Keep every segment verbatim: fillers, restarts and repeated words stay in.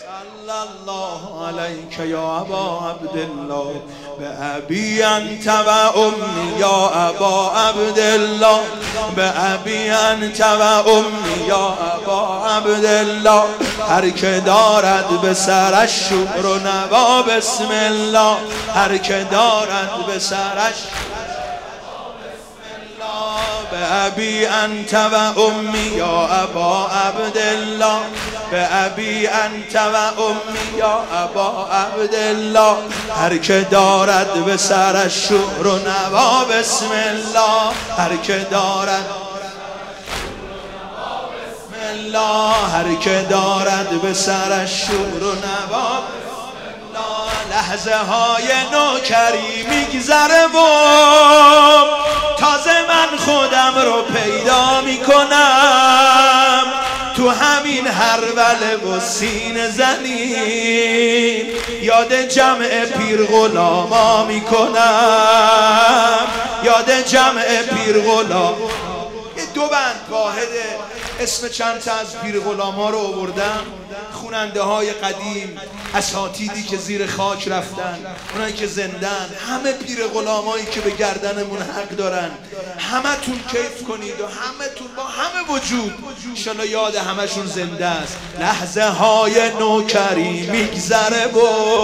صلی الله علیک یا ابا عبدالله به ابی انت و امی یا ابا عبدالله به ابی انت و امی یا ابا عبدالله. هر که دارد به سرش شکر و نوا بسم الله، هر که دارد به سرش به ابی انت و امی یا ابا عبدالله به ابی انت و امی یا ابا عبدالله. هر که دارد به سرش شکر و نوا بسم الله، هر که دارد بسم الله، هر که دارد به سرش شکر و نوا. لحظه های نوکری میگذره و تازه من خودم رو پیدا میکنم تو همین هروله و سینه زنی، یاد جمع پیر غلاما میکنم، یاد جمع پیر غلام. یه دو بند واحده اسم چند تا از پیر غلاما رو آوردم، خواننده های قدیم، اساتیدی که زیر خاک رفتن، اونایی که زندن، همه پیر غلامایی که به گردنمون حق دارن. همه تون کیف کنید و همه تون با همه وجود انشالله یاد همشون زنده است. لحظه های نوکری میگذره و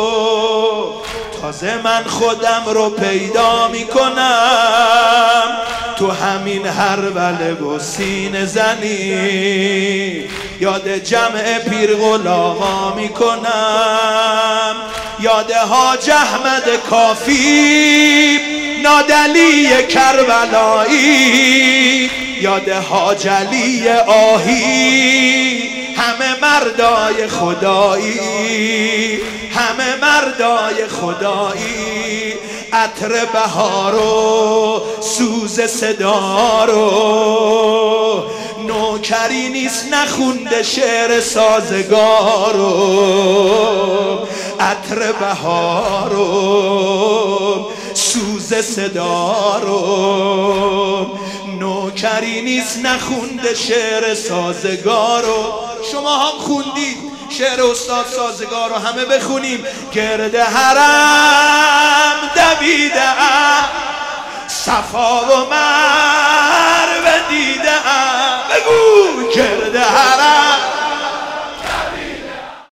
تازه من خودم رو پیدا میکنم تو همین هروله و سینه زنی، یاد جمع پیر غلاما میکنم، یاد حاج احمد کافی نادلی کربلایی، یاد حاج علی آهی همه مردای خدایی، همه مردای خدایی. عطر بهار و سوز صدا رو نوکری نیست نخونده شعر سازگارو، عطر بهار و سوز صدا رو نوکری نیست نخونده شعر سازگارو. شما هم خوندید شعر استاد سازگار رو، همه بخونیم. گرد حرم دویده ام صفا و من